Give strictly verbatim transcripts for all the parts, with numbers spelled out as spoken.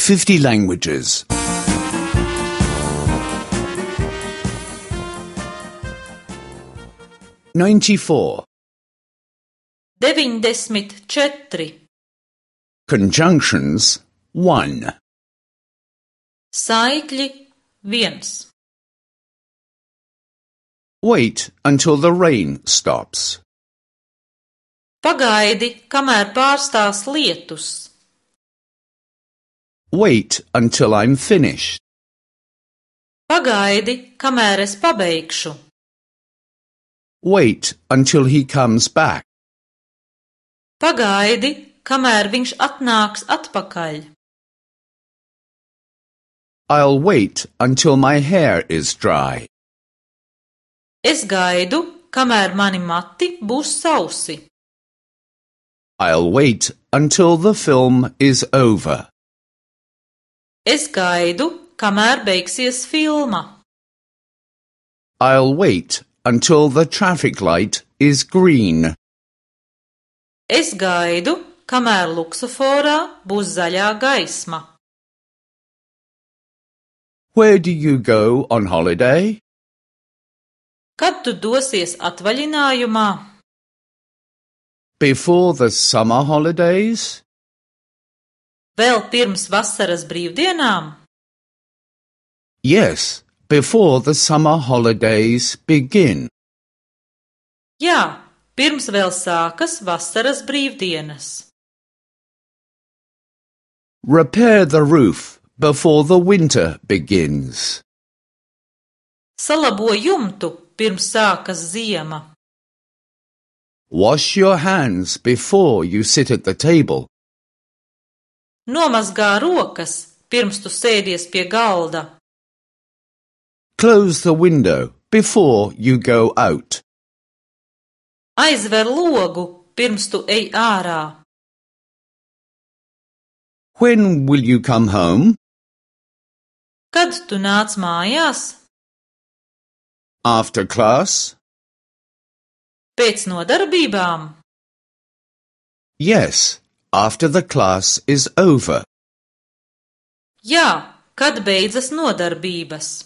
fifty languages. ninety-four. Deviņdesmit četri. Conjunctions one. Saikļi viens. Wait until the rain stops. Pagaidi, kamēr pārstās lietus. Wait until I'm finished. Pagaidi, kamēr es pabeigšu. Wait until he comes back. Pagaidi, kamēr viņš atnāks atpakaļ. I'll wait until my hair is dry. Es gaidu, kamēr mani mati būs sausi. I'll wait until the film is over. Es gaidu, kamēr beigsies filma. I'll wait until the traffic light is green. Es gaidu, kamēr luksuforā būs zaļā gaisma. Where do you go on holiday? Kad tu dosies atvaļinājumā? Before the summer holidays? Vēl pirms vasaras brīvdienām? Yes, before the summer holidays begin. Jā, pirms vēl sākas vasaras brīvdienas. Repair the roof before the winter begins. Salabo jumtu, pirms sākas ziema. Wash your hands before you sit at the table. Nomazgā rokas, pirms tu sēdies pie galda. Close the window before you go out. Aizver logu, pirms tu ej ārā. When will you come home? Kad tu nāc mājās? After class? Pēc nodarbībām? Yes, after the class is over. Jā, kad beidzas nodarbības.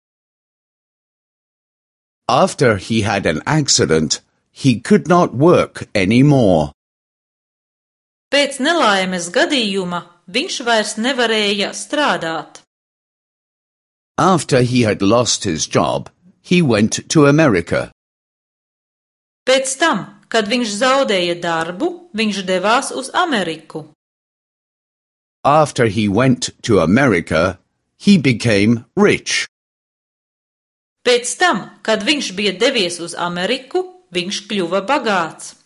After he had an accident, he could not work anymore. Pēc nelaimes gadījuma viņš vairs nevarēja strādāt. After he had lost his job, he went to America. Pēc tam, kad viņš zaudēja darbu, viņš devās uz Ameriku. After he went to America, he became rich. Pēc tam, kad viņš bija devies uz Ameriku, viņš kļuva bagāts.